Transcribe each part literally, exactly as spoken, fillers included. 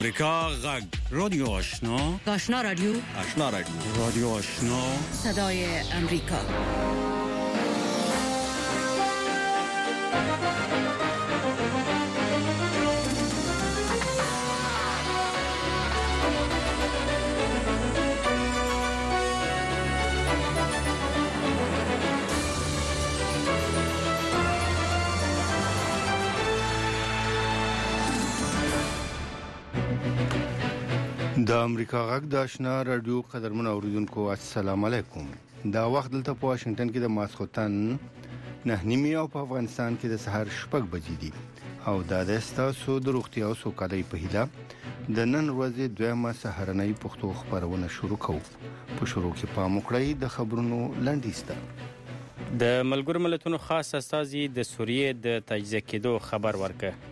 امریکا غږ رادیو آشنا آشنا رادیو آشنا رادیو رادیو آشنا صدای امریکا. د امریکا غږ د آشنا رادیو قدرمن اوریدونکو السلام علیکم. دا وخت دلته په واشنگټن کې د ماسخوتن نه نیمه او په افغانستان کې د سحر شپږ بجې دي او دا د تاسو د روغتیا او سوکالۍ په هیله د نن ورځې دویمه سحرنۍ پښتو خبرونه شروع کوو. په شروع کې پام وکړئ د خبرونو لنډیسته. د ملګرو ملتونو خاص استازي د سوریې د تجزیه کېدو خبر ورکړ.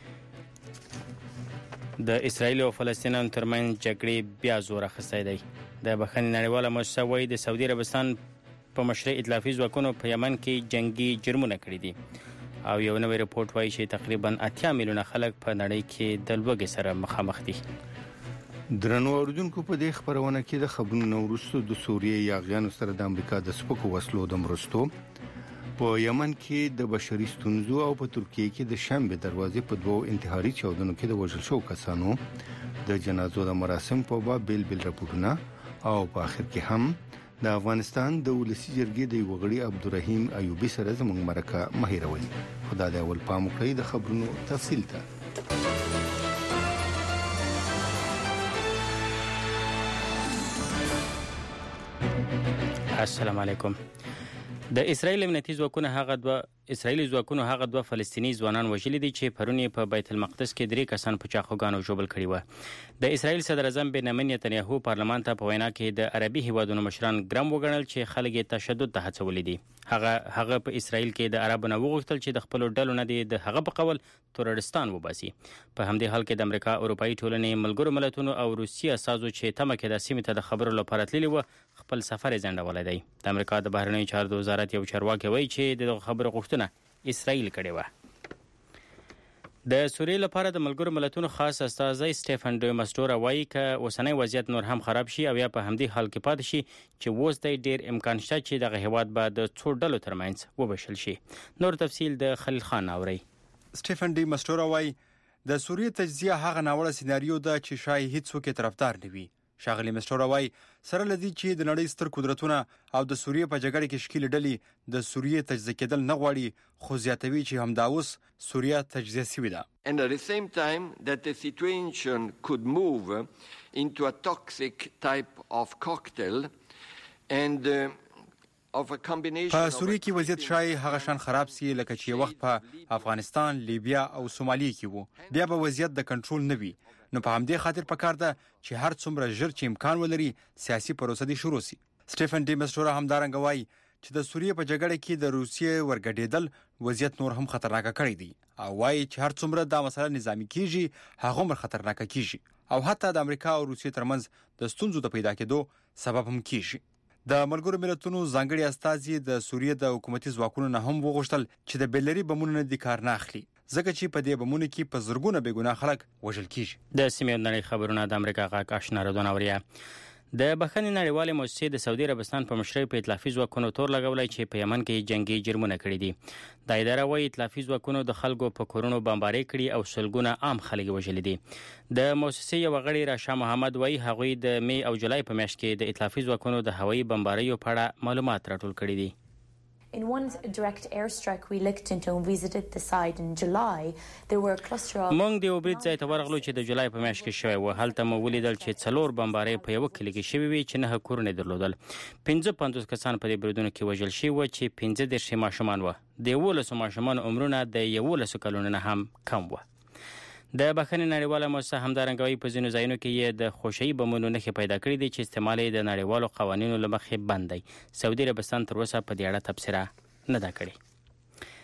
د اسرایل او فلسطینیانو ترمنځ جګړې بیا زور اخیستی دی. د بخښنې نړیواله موسسه وایي د سعودي عربستان په مشرۍ ائتلافي ځواکونو په یمن کې جنگي جرمونه کړي دي او یو نوی رپورټ وایي چې تقریبا اتیا میلیونه خلک په نړۍ کې د لوږې سره مخامخ دي. درنو اوریدونکو په دې خبرونه کې د خبرونو وروسته د سوریې یاغیانو سره د امریکا د سپکو وسلو د مرستو، په یمن کې د بشري ستونزو او په ترکیه کې د شنبه دروازې په دوو انتحاري چاودنو کې د وژل شو کسانو د جنازو د مراسم په باب بیل بیل راپورونه او په اخر کې هم د افغانستان د ولسی جرګې د وغړي عبدالرحیم ایوبی سره زموږ مرکه مهیروي. خدای دې اول پام وکړي د خبرونو تفصیل ته. السلام علیکم. د اسرایل امنیتي ځواکونو هغه دوه اسرایلی ځواکونو هغه دوه فلسطینی ځوانان وژلي دي چې پرون په بیت المقدس کې درې کسان په چاقوګانو ژوبل کړي و. د اسرایل صدر اعظم بنیامین نتنیاهو پارلمان ته په وینا کې د عربي هیوادونو مشران ګرم وګڼل چې خلک تشدد ته هڅولي دي. هغه هغه په اسرایل کې د عربو نه وغوښتل چې د خپل ډلو نه د هغه په قول تروریستان وباسي. په همدې حال کې د امریکا، اروپאי ټولنې، ملګرو ملتونو او روسیې اساسو چې تمه کې د سیمې ته د خبرو لپاره تللي و خپل سفر یې ځنډولی دی. د امریکا د بهرنیو چارو وزارت یو چارواکي وایي چې د خبرو غوښتنه اسرائیل کړې و. د سوریې لپاره د ملګرو ملتونو خاص استازی سټیفن ډي مسټورا وایي چې اوسنی وضعیت نور هم خراب شي او یا په همدې حال کې پاتې شي چې اوس د ډیر امکان شته چې دغه هیواد به د څو ډلو ترمنځ وبشل شي. نور تفصیل د خلیل خان اوري. سټیفن ډي مسټورا وایي د سوریې تجزیه هغه ناوړه سیناریو ده چې شای هیڅوک یې طرفدار نه وي. شاغلی مسټورا وایي سره لدی چې د نړۍ ستر قدرتونه او د سوریې په جګړه کې شکیل ډلې د سوریې تجزیه کېدل نه غواړي، خو زیاتوي چې همدا اوس سوریه تجزیه شوې ده. And at the same time that the situation could move into a toxic type of cocktail and uh, په سوریې کې وضعیت شای هغه شان خراب سي لکه چې وخت په افغانستان، لیبیا او سومالیا کې وو. بیا به وضعیت د کنټرول نه وي. نو په همدې خاطر پکار ده چې هر څومره ژر چې امکان ولري سیاسي پروسه دې شروع سي. سټیفن ډي مسټورا همدارنګه وایي چې د سوریې په جګړه کې د روسیې ورګډېدل وضعیت نور هم خطرناک کړی دی او وایي چې هر څومره دا مسله نظامی کیږي هغه مر خطرناک کیږي او حتی د امریکا او روسیې ترمنځ د ستونزو د پیدا کېدو سبب هم کیږي. د ملګرو ملتونو ځانګړي استازي د سوریې د حکومتي ځواکونو نه هم وغوښتل چې د بیلري بمونو نه د کار نه اخلي، ځکه چې په دې بمونو کې په زرګونه بېګناه خلک وژل کیږي. د سیمې نړۍ خبرونه د امریکا غږ آشنا رادیو اوري. د بخښنې نړیواله موسسې د سعودي عربستان په مشرۍ په ائتلافي ځواکونو تور لګولای چې په یمن کې جنگي جرمونه کړي دي. د اداره وايي ائتلافي ځواکونو د خلکو په کورونو بمباري کړي او سلګونه عام خلک وژلي دي. د موسسې یو غړي راشا محمد وايي هغوی د می او جولای په میاشت کې د ائتلافي ځواکونو د هوایي بمباریو په اړه معلومات راټول کړي دي. In one direct airstrike we looked into and visited the site in July, there were a cluster of مونږ د وبریت ځای ته ورغلو چې د جولای په میاشت کې شوی و. هلته مو ولیدل چې څلور بمبارۍ په یو کلی کې شوي وي چې نه کورونه درلودل. پنځه پنځوس کسان په دې بریدونو کې وژل شوي و چې پنځه دېرش ماشومان و. د یولسو ماشومانو عمرونه د یولسو کلونو نه هم کم و. د بخښنې نړیواله موسسه همدارنګه وایي په ځینو ځایونو کې یې د خوشي بمونو نښې پیدا کړي دي چې استعمال یې د نړیوالو قوانینو له مخې بند دی. سعودي عربستان تر اوسه په دې اړه تبصره نه ده کړې.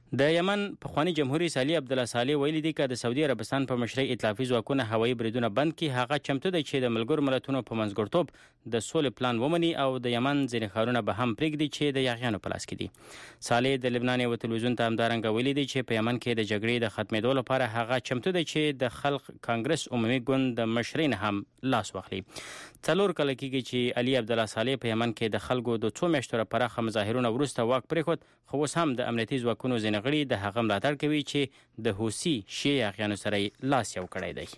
د یمن پخوانی جمهوریت رئیس علي عبدالله صالح ویلي دی چې د سعودي عربستان په مشرۍ ائتلافي ځواکونه هوایي بریدونه بند کړي. هغه چمتو دی چې د ملګرو ملتونو په منځګړیتوب د سولې پلان ومني او د یمن ځینې ښارونه به هم پرېږدي چې د یاغیانو په لاس کې دي. صالح د لبنان یو تلویزیون ته همدارنګه ویلي دی چې په یمن کې د جګړې د ختمېدو لپاره هغه چمتو دی چې د خلق کانګرس عمومي ګوند د مشرۍ نه هم لاس واخلي. څلور کله کېږي چې علي عبدالله صالح په یمن کې د خلکو د څو میاشتو لپاره مظاهرونه وروسته واک پرېښود، خو اوس هم د امنیتي ځواکونو ځینې غړي د هغه ملاتړ کوي چې د حوثي شیعه یاغیانو سره لاس یو کړی دی.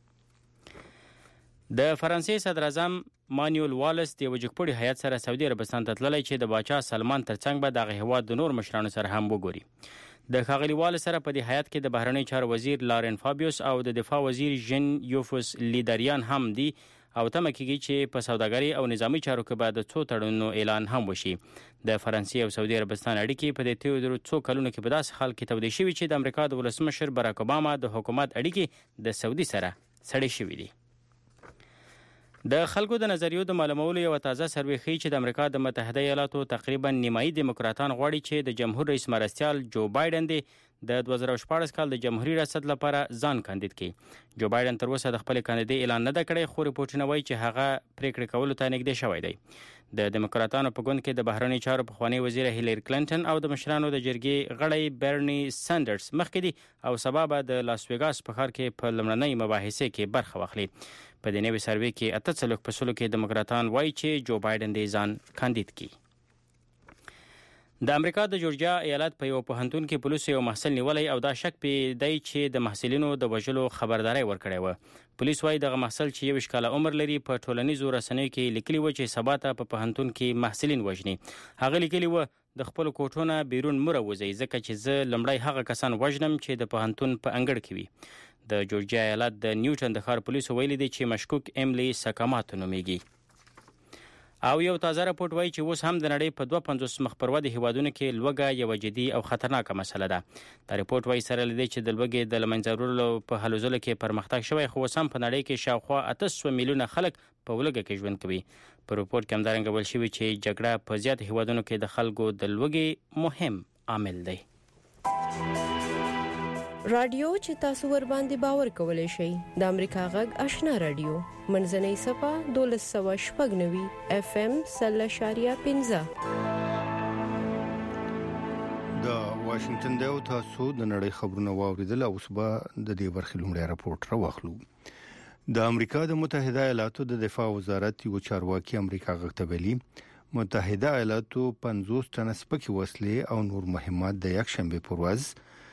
د فرانسې صدر اعظم مانویل والس د یو جګپوړي هیات سره سعودي عربستان ته تللی چې د باچا سلمان ترڅنګ به دغه هیواد د نور مشرانو سره هم وګوري. د ښاغلي والس سره په دې هیات کې د بهرنیو چارو وزیر لارن فابیوس او د دفاع وزیر ژن یوفوس لیدریان هم دي او تمه کېږي چې په سوداګرۍ او نظامی چارو کې به د څو تړونونو اعلان هم وشي. د فرانسې او سعودي عربستان اړیکې په دې تیرو څو کلونو کې په داسې حال کې تودې شوي چې د امریکا د ولسمشر باراک اوباما د حکومت اړیکې د سعودي سره سړې شوي دي. د خلکو د نظریو د معلومولو یو تازه سروې ښیي چې د امریکا د متحده ایالاتو تقریبا نیمایي دیموکراتان غواړي چې د جمهور رئیس مرستیال جو بایدن دی د دوه زره شپاړس کال د جمهوریت ریاست لپاره ځان کاندید کړي. جو بایدن تر اوسه د خپل کاندیدۍ اعلان نه ده کړی، خو ریپورټونه وایي چې هغه پریکړې کولو ته نږدې شوی دی. د دیموکراتانو په ګوند کې د بهرنیو چارو پخوانی وزیر هیلری کلینټن او د مشرانو د جرګې غړی برني سانډرز مخکې دي او سبا به د لاس ویګاس په ښار کې په لومړنۍ مباحثې کې برخه واخلي. په دې نوې سروې کې اته څلوېښت په سلو کې دیموکراتان وایي چې جو بایدن دې ځان کاندید کړي. د امریکا د جورجیا ایالت په یو پوهنتون کې پولیسو یو محصل نیولی او دا شک پې دی چې د محصلینو د وژلو خبرداری ورکړی و. پولیس وایي دغه محصل چې یو کاله عمر لري په ټولنیزو رسنیو کې لیکلي و چې سبا ته په پوهنتون کې محصلین وژني. هغه لیکلي و د خپل کوټو نه بیرون مه راوځئ ځکه چې زه لومړی هغه کسان وژنم چې د پوهنتون په انګړ کې وي. د جورجیا ایالت د نیوټن د ښار پولیسو ویلي دی چې مشکوک ایملی ساکاماتو نومیږي. او یو تازه راپورټ وایي چې اوس هم د نړۍ په دوه پنځوس مخ پر ودې هیوادونو کې لوږه یوه جدي او خطرناکه مسله ده. دا راپورټ وایي سره له دې چې د لوږې د له منځه وړلو په هلو ځلو کې پرمختګ شوی، خو اوس هم په نړۍ کې شاوخوا اته سوه میلیونه خلک په لوږه کې ژوند کوي. په راپورټ کې همدارنګه ویل شوي چې جګړه په زیات هیوادونو کې د خلکو د لوږې مهم عامل دی. رادیو چې تاسو ور باندې باور کولای شئ د امریکا غږ آشنا رادیو منځنۍ صفه دولس سوه شپږ نوي اف ام سل اشاریه پنځه. د واشنگټن د تاسو د نړۍ خبرونه واوریدل او صبح د دې برخې لومړی راپورټ راوخلو. د امریکا د متحده ایالاتو د دفاع وزارت یو چارواکي امریکا غږ ته ویلي متحده ایالاتو پنځوس ټنه سپکې وسلې او نور مهمات د یک شنبه پر ورځ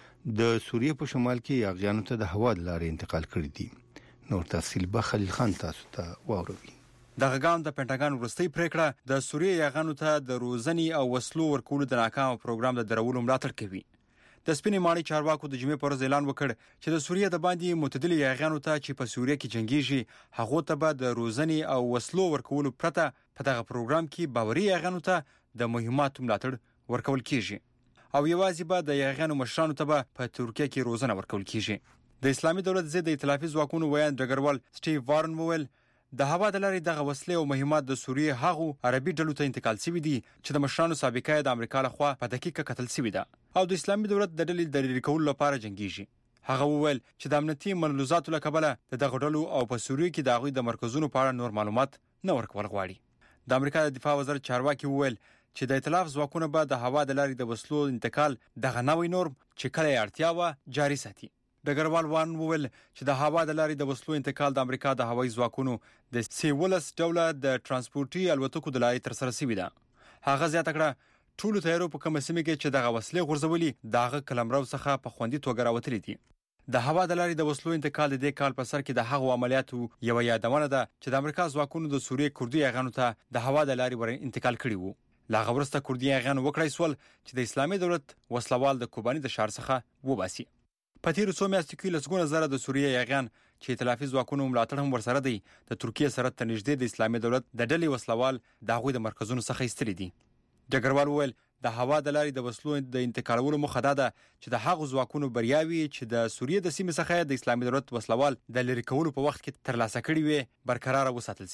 د سوریې په شمال کې یاغیانو ته د هوا د لارې انتقال کړی دي. نور تفصیل به خلیل خان تاسو ته واوروي. دغه ګام د پینټاګان وروستۍ پریکړه د سوریې یاغیانو ته د روزنې او وسلو ورکولو د ناکام پروګرام د درولو ملاتړ کوي. د سپینې ماڼۍ چارواکو د جمعې پر ورځ اعلان وکړ چې د سوریې د باندې معتدل یاغیانو ته چې په سوریې کې جنگيږي هغه ته به د روزنې او وسلو ورکولو پرته په دغه پروګرام کې باوري یاغیانو ته د مهماتو ملاتړ ورکول کیږي او یوازې به د یاغیانو مشرانو ته به په ترکیه کې روزنه ورکول کیږي. د اسلامي دولت ضد ائتلافي ځواکونو ویان ډګروال سټیو وارن وویل د هوا د لارې دغه وسلې او مهمات د سوریې هغو عربي ډلو ته انتقال شوي دي چې د مشرانو سابقه د امریکا لخوا په دقیقه قتل شوي ده او د اسلامي دولت د ډلې د لرې کولو لپاره جنگيږي. هغه وویل چې د امنیتي ملحوظاتو له کبله د دغه ډلو او په سوریې کې د هغوی د مرکزونو په اړه نور معلومات نه ورکول غواړي. د امریکا د دفاع وزارت چارواکي وویل چې د ائتلاف ځواکونه به د هوا د لارې د وسلو انتقال دغه نوې نورم چې کله اړتیا و جاري ساتي. ډګروال وان وویل چې د هوا د لارې د وسلو انتقال د امریکا د هوایي ځواکونو د سیولس ډوله د ترانسپورتي الوتکو د لارې تر سره شوی ده. هغه زیاته کړه ټول تیارو په کومه سیمه کې چې دغه وسلې غورځولي دغه کلمرو څخه په خوندي توګه راوتلي دي. د هوا د لارې د وسلو انتقال د دې کال په سر کې د هغو عملیاتو یو یادونه ده چې د امریکا ځواکونو د سوریې کوردي یاغیانو ته د هوا د لارې ور انتقال کړي وو. لا غورسته کوردي یاغیان وکړای سول چې د اسلامي دولت وسلوال د کوبانی د شهر څخه وباسي. په تیر څو میاشتو کې لسګونه زره د سوریې یاغیان چې ائتلافي ځواکونو ملاتړ هم ورسره دی د ترکیه سره ته نږدې د اسلامي دولت د ډلې وسلوال د هغوی د مرکزونو څخه ایستلي دي. ډګروال وویل د هوا د لارې د وسلو د انتقالولو موخه ده چې د هغو ځواکونو بریاوي چې د سوریې د سیمې څخه د اسلامي دولت وسلوال د لری کولو په وخت کې ترلاسه کړي وي برقرار وساتل شي.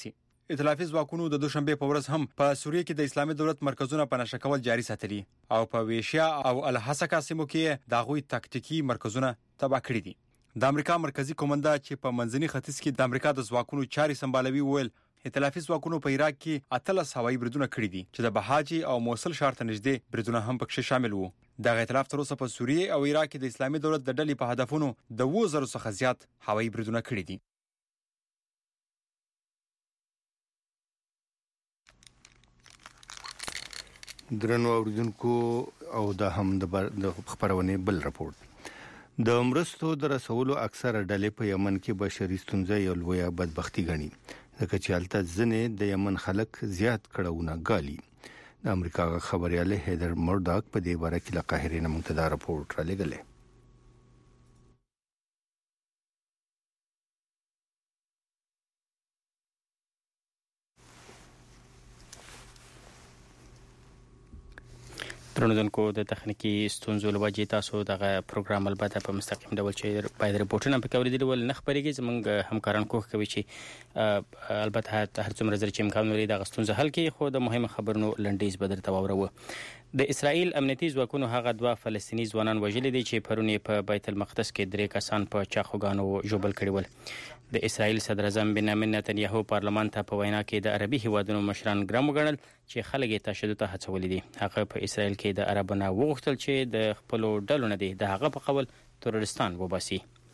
ائتلافي ځواکونو د دوشنبه په ورځ هم په سوریه کې د اسلامي دولت مرکزونه په نشه کول جاري ساتلي او په ویشیا او الحسکا سیمو کې د غوي تاکتیکي مرکزونه تباه کړی دي. د امریکا مرکزی کمانډا چې په منځني ختیځ کې د امریکا د ځواکونو چاري سمبالوي ویل ائتلافي ځواکونو په عراق کې اتلس هوایي بریدونه کړی دي چې د بهاجي او موصل ښار ته نږدې بریدونه هم پکې شامل وو. د ائتلاف تر اوسه په سوریه او عراق کې د اسلامي دولت د ډلې په هدفونو د اوه زره څخه زیات هوایي بریدونه کړی دي. درنو اوریدونکو او د هم د خبرونه بل راپورټ د مرستو د رسولو اکثره ډلې په یمن کې بشري ستونزې یو لویه بدبختی ګڼي ځکه چې حالت ځنې د یمن خلک زیات کړهونه غالي. د امریکا خبريال هیدر مرداک په دې باره کې له قاهره نه منتدا راپورټ را لګلې. ترونودونکو د تخنیکی ستونزو لوجې تاسو دغه پروګرام البته په مستقیم ډول چې باید رپورټونه پکې اوریدل ول نه خبرېږي زمونږ همکاران کوښښ کوي چې البته هر څومره زر چې امکان لري د ستونزې حل کړي خو د مهمه خبرونو لنډیز بدر تواورو. د اسرائیل امنیتي ځواکونو هغه دوه فلسطینی ځوانان وژلي دي چې پرونی په بیت المقدس کې درې کسان په چاخوګانو ژوبل کړي ول. د اسرائیل صدر اعظم بنیامین نتنیاهو پارلمان ته په وینا کې د عربي هیوادونو مشران ګرام وګڼل چې خلک یې تشدد ته هڅولي دي. هغه په اسرائیل کې د عربونو وغوښتل چې د خپل ډلو نه دي د هغه په قول ترورستان وباسي.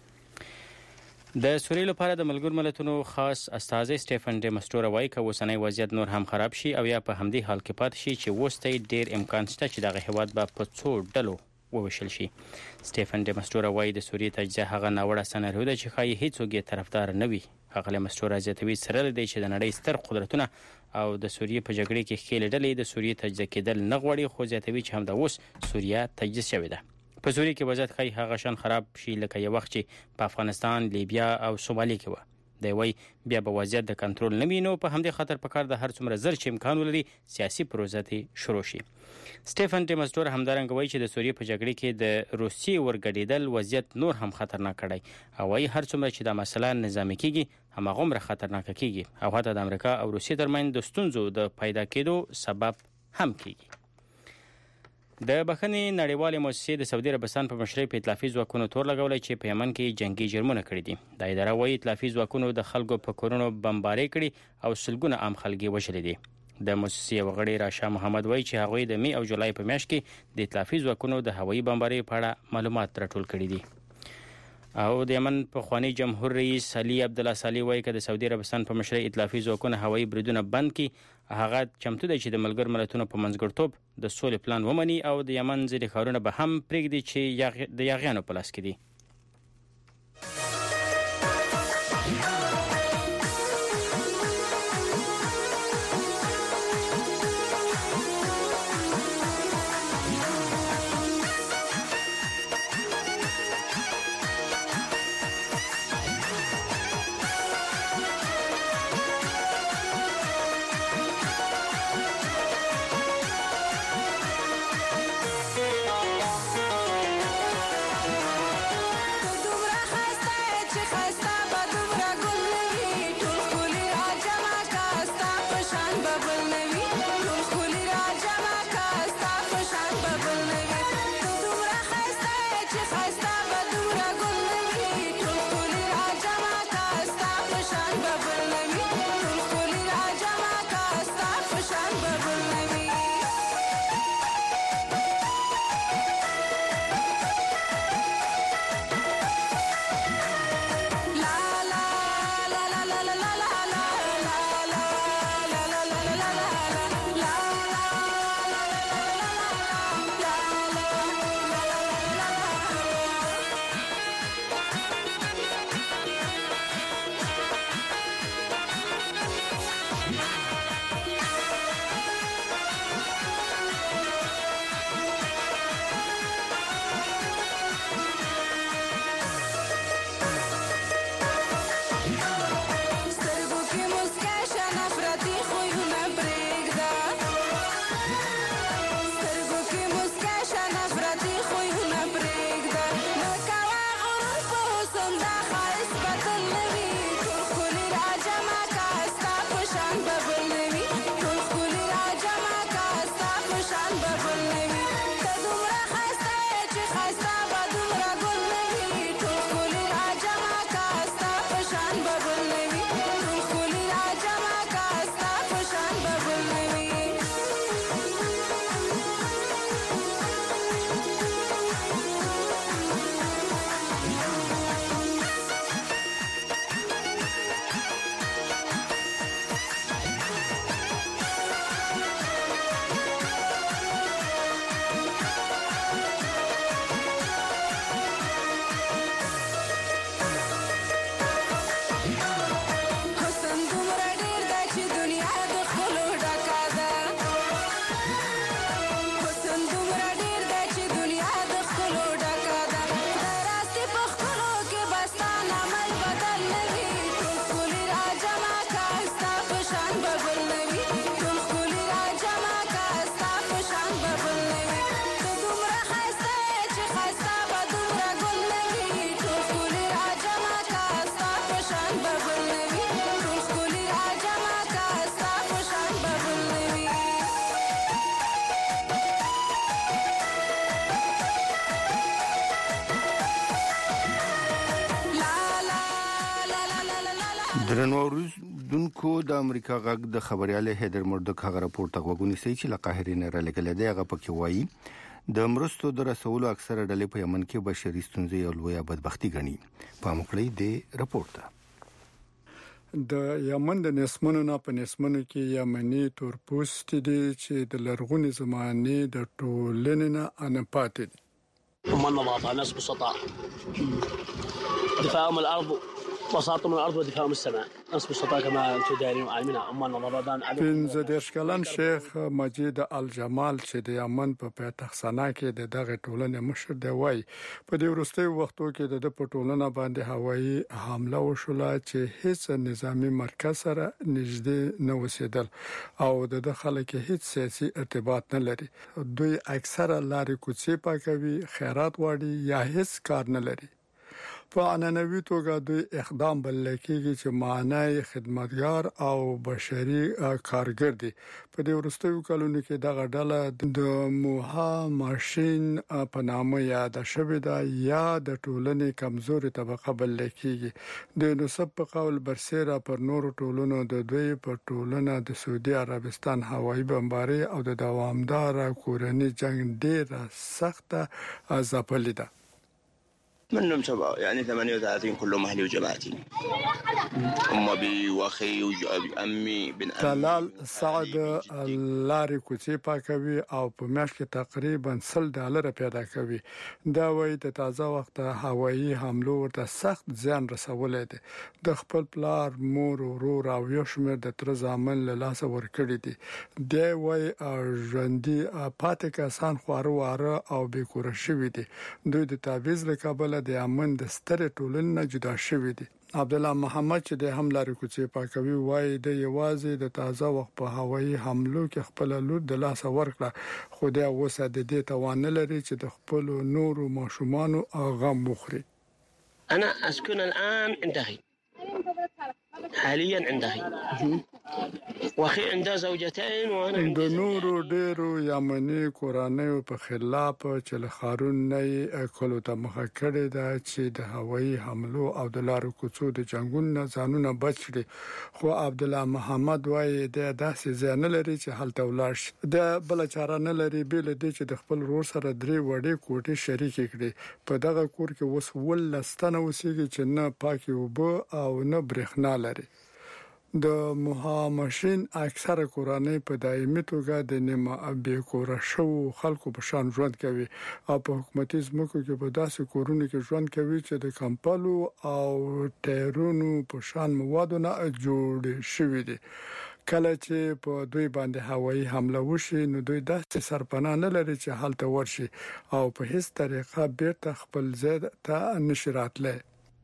د سوریې لپاره د ملګرو ملتونو خاص استازي سټيفن ډي مستورا وايي چې اوسنۍ وضعیت نور هم خراب شي او یا په همدې حال کې پات شي چې وسته ډیر امکان شته چې دغه هیواد به په څو ډلو ووشل شي. سټيفن ډي مستورا وايي د سوریې تجزیه هغه ناوړه سناریو ده چې خای هیڅوک یې طرفدار نه وي. هغه مستورا زیاتوي سره دی چې د نړۍ ستر قدرتونه او د سوریې په جګړه کې خېل ډلې د سوریې تجزیه کېدل نه غواړي خو زیاتوي چې هم د اوس سوریه تجزیه شوې ده. په سوریې کې وضعیت خای هغه شان خراب شي لکه یو وخت چې په افغانستان، لیبیا او سومالي کې و. دی وای بیا به وضعیت د کنټرول نه وینو په همدې خاطر په کار د هر څومره زر چې امکان ولري سیاسي پروسه ته شروع شي. سټيفن ډي مستور همدارنګ وایي چې د سوریې په جګړه کې د روسي ورګډېدل وضعیت نور هم خطرناک کړي او وايي هر څومره چې د مسله نظامي کیږي همغومره خطرناک کیږي او حتی د امریکا او روسي ترمنځ د ستونزو د پیدا کېدو سبب هم کیږي. د بخښنې نړیوالې مؤسسې د سعودي عربستان په مشرۍ په ائتلافي ځواکونو تور لګولای چې په یمن کې جنگي جرمونه کړي دي. د اداره وايي ائتلافي ځواکونو د خلکو په کورونو بمباري کړي او سلګونه عام خلک وژلي دي. د مؤسسې وغړي راشا محمد وايي چې هغوی د می او جولای په میاشت کې د ائتلافي ځواکونو د هوایي بمباري په اړه معلومات راټول کړي دي. او د یمن په خوانی جمهور رئیس علي عبد الله صالح وايي چې د سعودي عربستان په مشرۍ ائتلافي ځواکونو هوایي بریدونه بند کړي. هغه چمتو دی چې د ملګر ملتونو په منځګړتوب د سولې پلان ومني او د یمن ځینې ښارونه به هم پرېږدي چې د یاغیانو په لاس کې دي. درنو اوریدونکو د امریکا غږ د خبريال هیدر مردک هغه راپورټ غوښنی سي چې له قاهرې نه را لګل دی هغه پکې وایي د مرستو د رسولو اکثره ډلې په یمن کې بشري ستونزې او لویه بدبختی ګڼي په مخړې د راپورټ د یمن د نسمنو نه په نسمنو کې یمني تورپوست دي چې د لرغونی زمانه د ټولنې نه ان پاتې دي هم النظافه نصب السطح دفاعهم الارض وساطهم الارض ودفاعهم السماء نصب السطح كما انتم دارين وعالمين هم النظافه پنځه دیرش کلن شیخ مجید الجمال چې د یمن په پایتخت سنا کې د دغه ټولنې مشر دی وای په دې وروستي وختو کې د پټولنه باندې هوایي حمله وشوله چې هیڅ نظامی مرکز سره نږدې نه وسیدل او د خلکو هیڅ سیاسي ارتباط نه لري دوی اکثره لارې کوڅې پاکوي خیرات واړي یا هیڅ کار نه لري په عنعنوي توګه دوی اقدام بلل کېږي چې معنی خدمتګار او بشري کارګر دي په دې وروستیو کلونو کې دغه ډله د موها ماشين په نامه یاد شوې ده یا د ټولنې کمزوري طبقه بلل کېږي د نسب په قول برسېره پر نورو ټولنو د دوی په ټولنه د سعودي عربستان هوایي بمباري او د دوامدار کورني جنگ ډیره سخته ځپلې ده منهم سبعة يعني ثمانية وثلاثين كلهم أهلي وجماعتي أم أبي وأخي وأمي بن أمي طلال سعد لاري کوڅې پاکوي او په میاشت کې تقریبا سل ډالر پیدا کوي دا وایي د تازه وخت هوایي حملو ورته سخت زیان رسولې دي د خپل پلار مور ورور او یو شمېر د تر ځامن له لاس ورکړي دي دی وایي ژوندۍ پاتې کسان خواره واره او بې کور شوي دي دوی د تعویض له کابل د یمن د ستر ټولنې جدا شوی دي عبد الله محمد چې د حمله کوڅې پاکوي وایي د یوازې د تازه وخت په هوایي حملو کې خپل لور د لاس ورکړه خو دا اوسه د دې توان لري چې د خپل نورو ماشومان او غم مخري انا اسكن الان عند اخي حاليا عند اخي واخي عنده زوجتين وانا د نورو ډیرو یمني کورانیو په خلاف چې له خارون نه کولو ته مخه کړې ده چې د هوایي حملو او د لارو کوڅو د جنگونو ځانونه بچي خو عبد الله محمد وایي د داسې ځان لري چې حالت ولاش د بل چاره نه لري بل د چې د خپل ورور سره درې وړې کوټې شریک کړي په دغه کور کې وس ول لستنه وسیږي چې نه پاکي وب او نه برېښنا لري د مهامشین اکثره کورانه په دایمي توګه د نیمه ابي کور شو خلکو په شان ژوند کوي او په حکومتي ځمکو کې په داسې کورونو کې ژوند کوي چې د کمپلو او ټیرونو په شان موادو نه جوړ شوی دي کله چې په دوی باندې هوایي حمله وشي نو دوی داسې سرپناه نه لري چې حالت ورشي او په هیڅ طریقه بیرته خپل ځای ته نشي راتلی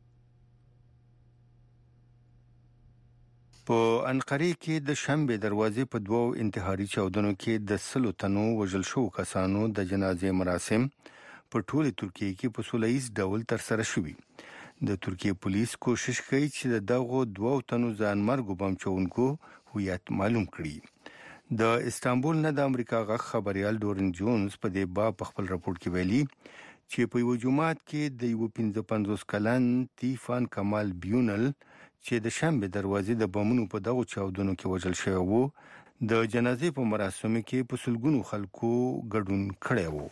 په انقره کې د شنبه دروازې په دوو انتحاري چاودنو کې د سلو تنو وژل شو کسانو د جنازې مراسم په ټوله ترکیه کې په سولهییز ډول تر سره شوي د ترکیه پولیس کوشش کوي چې دغه دوو تنو ځانمرګ بم چونکو هویت معلوم کړي د استانبول نه د امریکا غږ خبريال ډورن جونز په دې باب په خپل راپورټ کې ویلي چې په یو جمعات کې د یو پنځه پنځوس کلن تیفان کمال بیونل چې د شنبه دروازې د بمونو په دغه چاودنو کې وژل شوی وو د جنازې په مراسمو کې په سلګونو خلکو ګډون کړی وو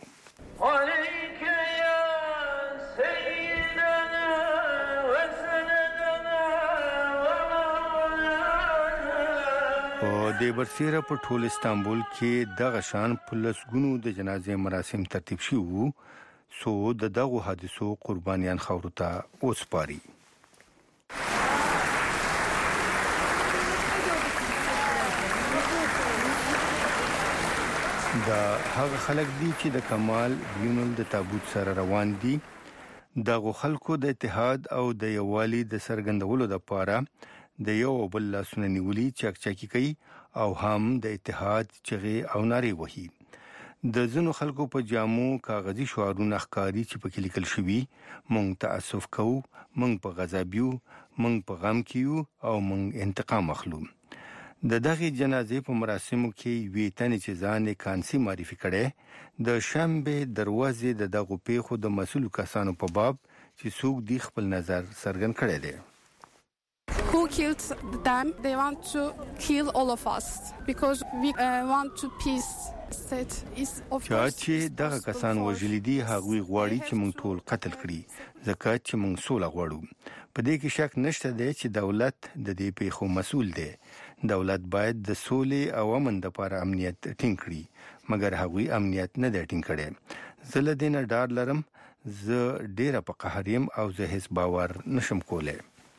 په دې برسېره په ټول استانبول کې دغه شان په لسګونو د جنازې مراسم ترتیب شوي وو سو د دغه حادثو قربانیان خاورو ته وسپاري دا هغه خلک دي چې د کمال بیونل د تابوت سره روان دي دغه خلکو د اتحاد او د یووالي د سرګندولو لپاره د یو بل لاسونه نیولي چکچکی کوي او هم د اتحاد چغې او نارې وهي د ځینو خلکو په جامو کاغذي شعارونه ښکاري چې په کې لیکل شوي مونږ تاسف کوو مونږ په غضب یو مونږ په غم کې یو او مونږ انتقام اخلو د دغه جنازې په مراسمو کې وی تنه چې ځان کانسي معرفي کړي د شنبه دروازې د دغه پیښو د مسؤل کسانو په باب چې څوک دی خپل نظر څرګند کړي دي who killed them, they want to kill all of us because we uh, want to peace. چا چې دغه کسان وژلي دي هغوی غواړي چې موږ ټول قتل کړي ځکه چې موږ سوله غواړو. په دې کې شک نشته دی چې دولت د دې پیښو مسؤل دی. دولت باید د سولې او امن لپاره امنیت ټینګ کړي مګر هغوی امنیت نه دی ټینګ کړی. زه له دې نه ډار لرم. زه ډیره په قهر یم او زه هیڅ باور نشم کولی.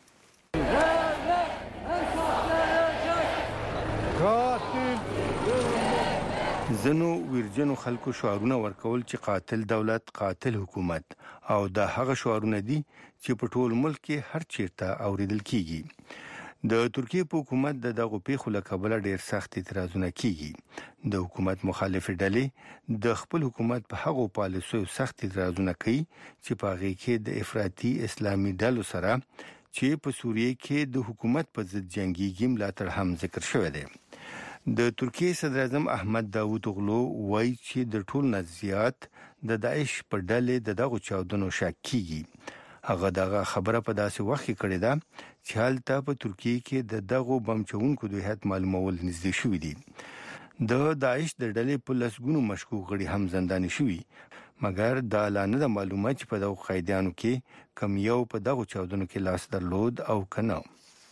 زنو ورجنو خلکو شعارونه ورکول چې قاتل دولت قاتل حکومت او دا هغه شعارونه دي چې په ټول ملک کې هر چیرته اوریدل کیږي. د ترکیه په حکومت د دغه پیښو له کبله ډیر سخت اعتراضونه کیږي. د حکومت مخالف ډلې د خپل حکومت په هغو پالیسیو سخت اعتراضونه کوي چې په هغه کې د افراطي اسلامي ډلو سره چې په سوریه کې د حکومت په ضد جنگيږي ملاتړ هم ذکر شوی دی. د ترکیه صدر اعظم احمد داوود اوغلو وایي چې د ټول نه زیات د داعش په ډلې د دغو چاودنو شک کیږي. هغه دغه خبره په داسې وخت کې کړې ده چې هلته په ترکیه کې د دغو بم چلوونکو د هیات معلومول نږدې شوي دي. د داعش د ډلې په لسګونو مشکوک غړي هم زنداني شوي مګر دا لا نه ده معلومه چې په دغو قیدیانو کې کم یو په دغو چاودنو کې لاس درلود او که نه.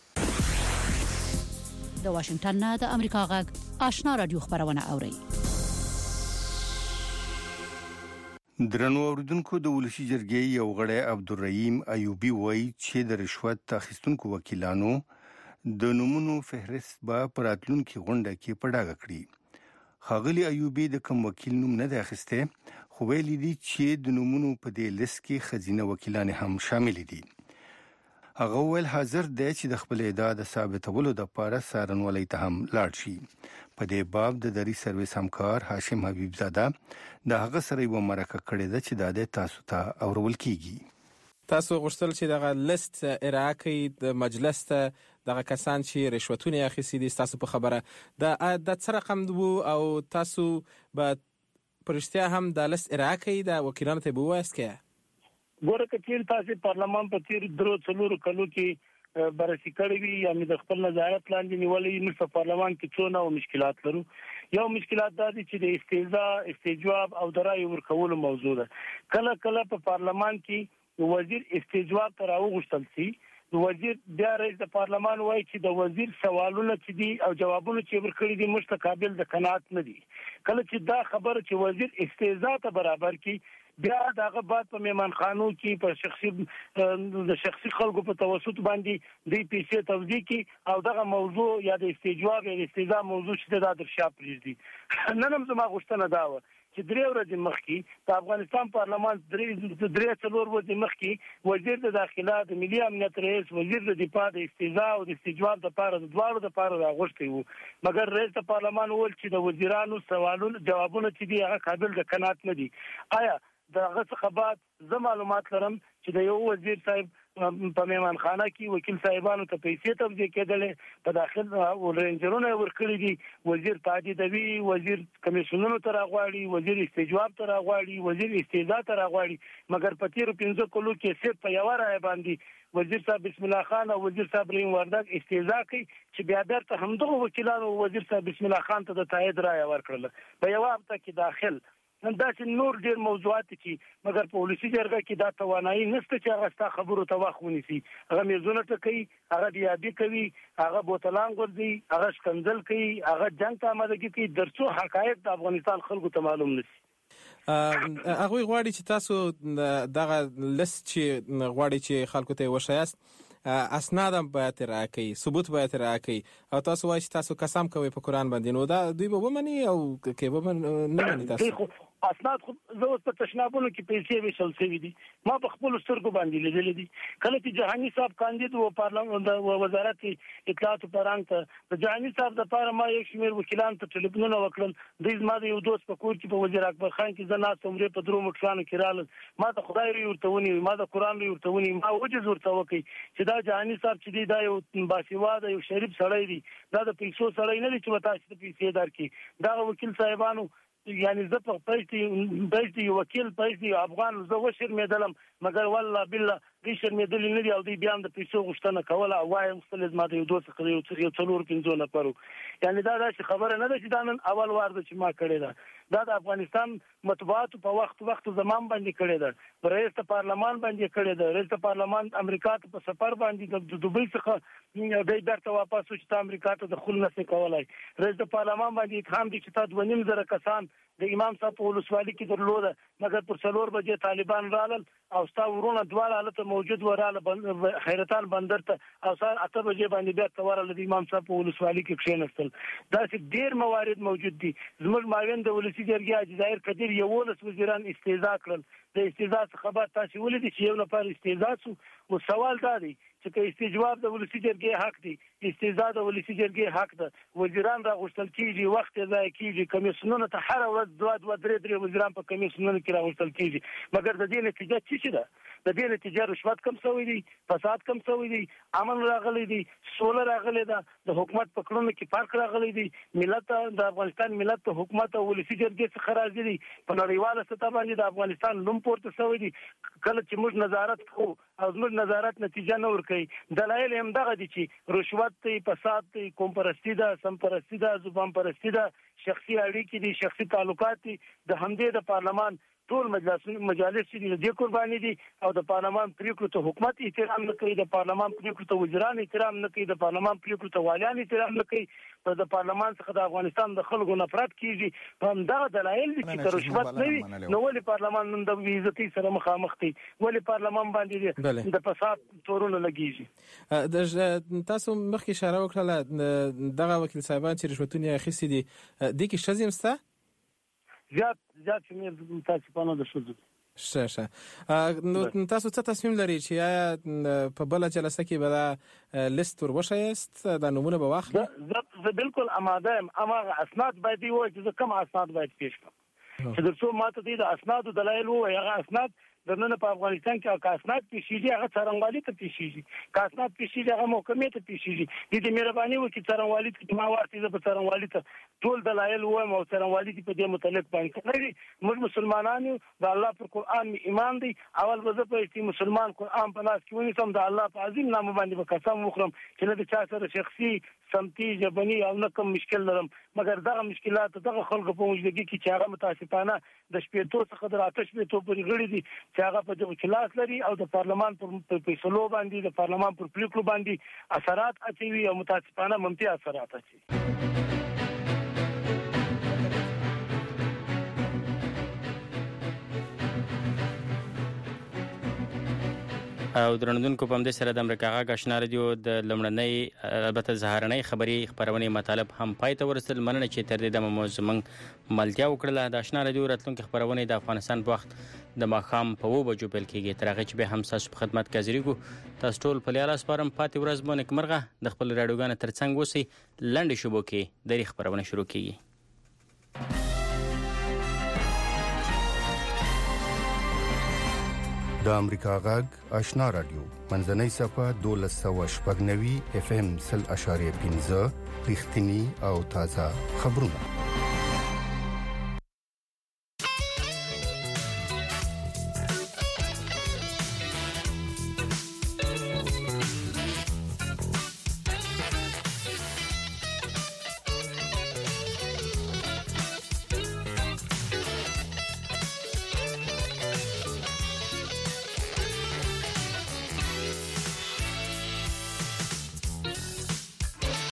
د واشنگټن نه د امریکا غږ آشنا رادیو خبرونه اوري. درنو اوریدونکو د ولسی جرګې یو غړی عبدالرحیم ایوبی وایي چې د رشوت اخیستونکو وکیلانو د نومونو فهرست به په راتلونکي غونډه کې په ډاګه کړي. ښاغلي ایوبی د کوم وکیل نوم نه دی اخیستی خو ویلي دي چې د نومونو په دې لیست کې ښځینه وکیلانې هم شامل دي. هغه ویل حاضر دی چې د خپل ادعا د ثابتولو لپاره څارنوالۍ ته هم لاړ شي. په دې باب د دري سرویس همکار هاشم حبیب زاده د هغه سره یو مرکه کړې ده چې د تاسو ته اورول کیږي. تاسو غوښتل چې دغه لیست ارائه کړئ د مجلس ته دغه کسان چې رشوتونه اخیستي دي. تاسو په خبره د د څه رقم وو او تاسو به پرشتیا هم د لیست ارائه کړئ د وکیلانو ته به وایست کې ګوره کچیر تاسو پارلمان په تیر درو څلورو کلو کې بررسي کړې وي یا د خپل نظارت لاندې نیولې موږ په پارلمان کې څونه او مشکلات لرو. یو مشکلات دا دي چې د استهزاء استجواب او د رای ورکولو موضوع ده. کله کله په پارلمان کې وزیر استجواب تر اوغشتل سي وزیر بیا رئیس د پارلمان وایي چې د وزیر سوالونه چې دي او جوابونه چې ورکړي دي مستقابل د قناعت نه دي. کله چې دا خبره چې وزیر استهزاء ته برابر کی بیا دغه بعد په میمانخانو کې په شخصي د شخصي خلکو په توسط باندې د پیسې توزیع کې او دغه موضوع یا د استجواب یا د استهزاء موضوع چې د درشا پریږدي. نن هم زما غوښتنه دا و چې درې ورځې مخکې په افغانستان پارلمان درې درې څلور ورځې مخکې وزیر د داخله د ملي امنیت رئیس وزیر د دفاع د استهزاء او د استجواب لپاره د دواړو لپاره راغوښتي وو مګر رئیس د پارلمان وویل چې د وزیرانو سوالونه جوابونه چې دي هغه قابل د قناعت نه دي. آیا دغه څخه بعد زه معلومات لرم چې د یو وزیر صاحب په میمانخانه کې وکیل صاحبانو ته پیسې توزیع کېدلې په داخل او رینجرونه ورکړي دي. وزیر تعدیدوي وزیر کمیشنونو ته راغواړي وزیر استجواب ته راغواړي وزیر استهزاء ته راغواړي مګر په تیر پنځه کلو کې صرف په یو رای باندې وزیر صاحب بسم الله خان او وزیر صاحب رحیم وردګ استهزاء کوي چې بیا درته همدغه وکیلانو وزیر صاحب بسم الله خان ته د تایید رای ورکړل په یو هفته کې داخل. نن دا چې نور ډیر موضوعات چې مګر په ولسی جرګه کې دا توانایي نشته چې هغه ستا خبرو ته واخ ونیسي. هغه میزونه ټکوي هغه دیابي کوي هغه بوتلان ګرځي هغه شکنځل کوي هغه جنگ ته آمادګي کوي درڅو حقایق د افغانستان خلکو ته معلوم نشي. هغه غواړي چې تاسو دغه لیست چې غواړي چې خلکو ته وښایاست اسناد هم باید ارائه کړئ ثبوت باید ارائه کړئ او تاسو وایي چې تاسو قسم کوئ په قرآن باندې نو دا دوی به ومني او کې به نه مني تاسو اسناد خو زه اوس په تشنابونو کې پیسې ویشل شوي دي ما په خپلو سترګو باندې لیدلې دي. کله چې جهاني صاحب کاندید و پارلمان د وزارت اطلاعات او فرهنګ ته د جهاني صاحب لپاره ما یک شمېر وکیلان ته ټلیفونونه وکړل. دوی زما د یو دوست په کور کې په وزیر اکبر خان کې زه ناست عمرې په درو موټرانو کې رالل ما د خدای روی ورته ونیوي ما د قرآن روی ورته ونیوي ما وجز ورته وکړي چې دا جهاني صاحب چې دی دا یو باسواده یو شریف سړی دی دا د پیسو سړی نه دی چې تاسو ته پیسې درکړي. دا وکیل صاحبانو یعنی زه په پېشتي پېشتي وکیل پېشتي افغان زه وشر مېدلم مګر والله بالله دوی شرمېدلي نه دي او دوی بیا هم د پیسو غوښتنه کوله او وایم غوښتل ما د یو دوه څخه یو څلور پنځو نفرو یعنې دا داسې خبره نه ده چې دا نن اول وار ده چې ما کړې ده دا د افغانستان مطبوعاتو په وخت وخت زمان باندې کړې ده په رئیس پارلمان باندې کړې ده رئیس پارلمان امریکا ته په سفر باندې د دوبۍ څخه دوی بیرته واپس شو چې امریکا ته دخول نشي کولای رئیس پارلمان باندې اتهام دي چې تا دوه نیم زره کسان د امام صاحب په ولسوالۍ کې درلوده مګر پر څلور بجې طالبان رالل او ستا ورونه دواړه حالت موجود وراله خیرتان بندر ته او سهار اته بجې باندې بیا تورل د امام صاحب په ولسوالۍ کې کښېنستل داسې ډېر موارد موجود دي زموږ معاون د ولسي جرګې حاجي ظاهر قدیر یولس وزیران استهزاء کړل د استهزاء څخه بعد تاسو ولیدئ چې یو نفر استهزاء شو او سوال دا دی چې که استجواب د ولسي جرګې حق دی استهزاء د ولسي جرګې حق ده وزیران راغوښتل کیږي وخت یې ضایع کیږي کمیسیونونو ته هره ورځ دوه دوه درې درې وزیران په کمیسیونونو کې راغوښتل کیږي مګر د دې نتیجه څه ده د دې نتیجه رشوت کم شوی دی فساد کم شوی دی امن راغلی دی سوله راغلی ده د حکومت په کړنو کې فرق راغلی دی ملت د افغانستان ملت ته حکومت او ولسي جرګې څخه راځي دي په نړیواله سطح باندې د افغانستان نوم پورته شوی دی کله چې موږ نظارت کوو او زموږ نظارت نتیجه نه ورکوي دلایل هم دغه دي چې رشوت دی فساد دی قوم پرستی ده سم پرستی ده زبان پرستی ده شخصي اړیکې دي شخصي تعلقات دي د همدې د پارلمان ټول مجلس مجالس چې د قرباني دي او د پارلمان پریکړو ته حکومت احترام نه کوي د پارلمان پریکړو ته وزیران احترام نه کوي د پارلمان پریکړو ته والیان احترام نه کوي په د پارلمان څخه د افغانستان د خلکو نفرت کیږي په همدغه دلایل دي چې رشوت نه وي نو ولې پارلمان نن د عزتي سره مخامخ دي ولې پارلمان باندې د فساد تورونه لګیږي د تاسو مخکې اشاره وکړه دغه وکیل صاحبان چې رشوتونه اخیستي دي د کې شزم ستا زیات زیات شمیر متاسفانه د شوزو شه شه نو تاسو څه تصمیم لرئ چې آیا په بل جلسه کې به لیست ور وشایست د نمونه به واخلئ زه بالکل آماده یم اما اسناد باید وي چې کوم اسناد باید پیش کړم چې درڅو ماته دي د اسناد دلایل وو هغه اسناد درنه په افغانستان کې کاسنات پیشيږي هغه څرنګوالي ته پیشيږي کاسنات پیشيږي هغه محکمې ته پیشيږي د دې مهرباني وکړئ څرنګوالي ته ما ورته په څرنګوالي ته ټول دلایل وایم او څرنګوالي په دې متعلق باندې کوي موږ مسلمانان یو د الله پر قران می ایمان دی اول به زه په چې مسلمان قران په لاس کې ونیسم د الله په عظیم نام باندې به قسم وخورم چې نه د چا سره شخصي سمتي ژبني او نه کوم مشکل لرم مګر دغه مشکلات دغه خلکو په موجودګي کې چې هغه متاسفانه د شپېتو څخه د آتش شپېتو پورې غړي دي چې هغه په دغه کلاس لري او د پارلمان پر فیصلو باندې د پارلمان پر پریکړو باندې اثرات اچوي او متاسفانه منفي اثرات اچوي او درنوونکو په همدې سره د امریکا غږ آشنا رادیو د لمړنۍ البته زهرنۍ خبري خبرونه مطالب هم پای ته ورسېدل مننه چې تر دې دمه مو زموږ ملتیا وکړله د آشنا رادیو راتلونکي خبرونه د افغانستان په وخت د ماښام په اوه بجو پیل کېږي تر هغې چې بیا هم ستاسو په خدمت کې حاضرېږو تاسو ټول په لیاله سپارم پاتې ورځ مو نیکمرغه د خپل راډیوګانو تر څنګ اوسئ لنډې شوبو کې درې خبرونه شروع کېږي د امریکا غږ آشنا رادیو منځنۍ صفه دولس سوه شپږ نوي اف ام سل اشاریه پنځه رښتینی او تازه خبرونه